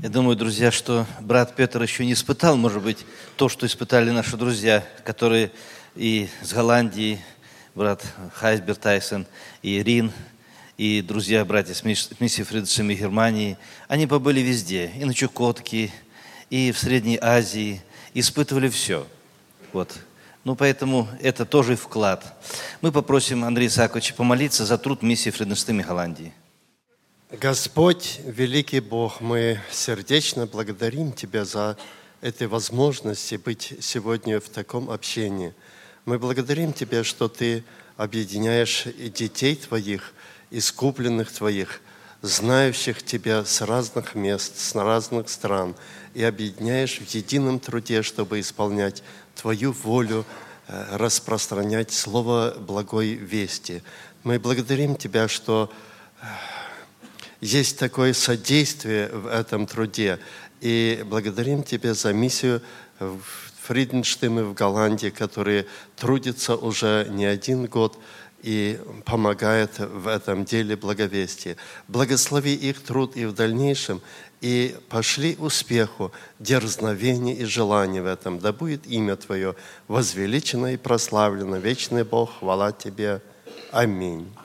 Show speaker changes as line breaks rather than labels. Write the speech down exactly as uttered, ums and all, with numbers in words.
Я думаю, друзья, что брат Петр еще не испытал, может быть, то, что испытали наши друзья, которые и с Голландии, брат Хайсберг Тайсон, и Ирин, и друзья, братья с миссии Фридшем и Германии, они побыли везде, и на Чукотке, и в Средней Азии, испытывали все. Вот. Ну, поэтому это тоже вклад. Мы попросим Андрея Исааковича помолиться за труд миссии Фриденштейн и Голландии.
Господь, великий Бог, мы сердечно благодарим Тебя за эти возможности быть сегодня в таком общении. Мы благодарим Тебя, что Ты объединяешь и детей Твоих, искупленных Твоих, знающих Тебя с разных мест, с разных стран, и объединяешь в едином труде, чтобы исполнять Твою волю, распространять Слово благой вести. Мы благодарим Тебя, что есть такое содействие в этом труде. И благодарим Тебя за миссию в Фриденштейн и в Голландии, которые трудятся уже не один год и помогают в этом деле благовестия. Благослови их труд и в дальнейшем, и пошли успеху, дерзновение и желание в этом. Да будет имя Твое возвеличено и прославлено. Вечный Бог, хвала Тебе. Аминь.